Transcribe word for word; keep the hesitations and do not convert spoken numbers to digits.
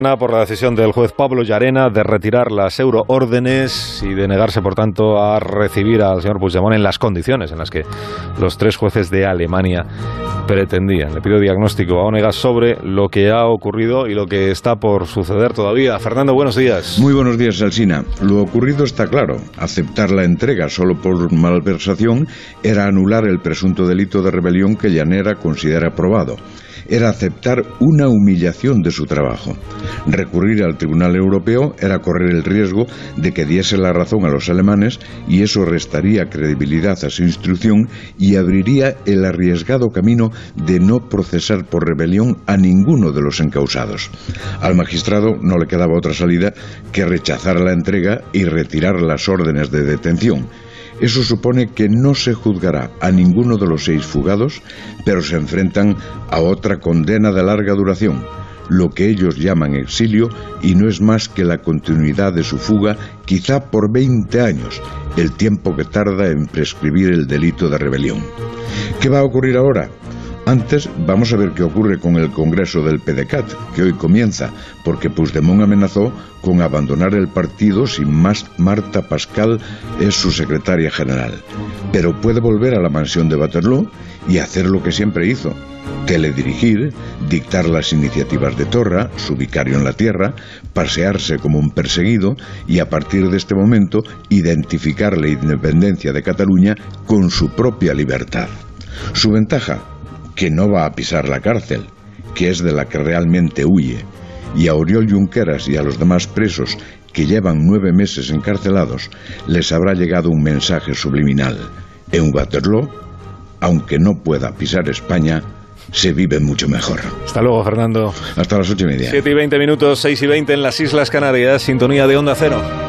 Por la decisión del juez Pablo Llarena de retirar las euroórdenes y de negarse, por tanto, a recibir al señor Puigdemont en las condiciones en las que los tres jueces de Alemania pretendían. Le pido diagnóstico a Onegas sobre lo que ha ocurrido y lo que está por suceder todavía. Fernando, buenos días. Muy buenos días, Alsina. Lo ocurrido está claro. Aceptar la entrega solo por malversación era anular el presunto delito de rebelión que Llanera considera probado. Era aceptar una humillación de su trabajo. Recurrir al Tribunal Europeo era correr el riesgo de que diese la razón a los alemanes y eso restaría credibilidad a su instrucción y abriría el arriesgado camino de no procesar por rebelión a ninguno de los encausados. Al magistrado no le quedaba otra salida que rechazar la entrega y retirar las órdenes de detención. Eso supone que no se juzgará a ninguno de los seis fugados, pero se enfrentan a otra condena de larga duración, lo que ellos llaman exilio, y no es más que la continuidad de su fuga, quizá por veinte años, el tiempo que tarda en prescribir el delito de rebelión. ¿Qué va a ocurrir ahora? Antes, vamos a ver qué ocurre con el Congreso del P D C A T, que hoy comienza, porque Puigdemont amenazó con abandonar el partido si más Marta Pascal es su secretaria general. Pero puede volver a la mansión de Waterloo y hacer lo que siempre hizo: teledirigir, dictar las iniciativas de Torra, su vicario en la tierra, pasearse como un perseguido y a partir de este momento identificar la independencia de Cataluña con su propia libertad. Su ventaja: que no va a pisar la cárcel, que es de la que realmente huye, y a Oriol Junqueras y a los demás presos que llevan nueve meses encarcelados les habrá llegado un mensaje subliminal: en Waterloo, aunque no pueda pisar España, se vive mucho mejor. Hasta luego, Fernando. Hasta las ocho y media. Siete y veinte minutos, seis y veinte en las Islas Canarias, sintonía de Onda Cero.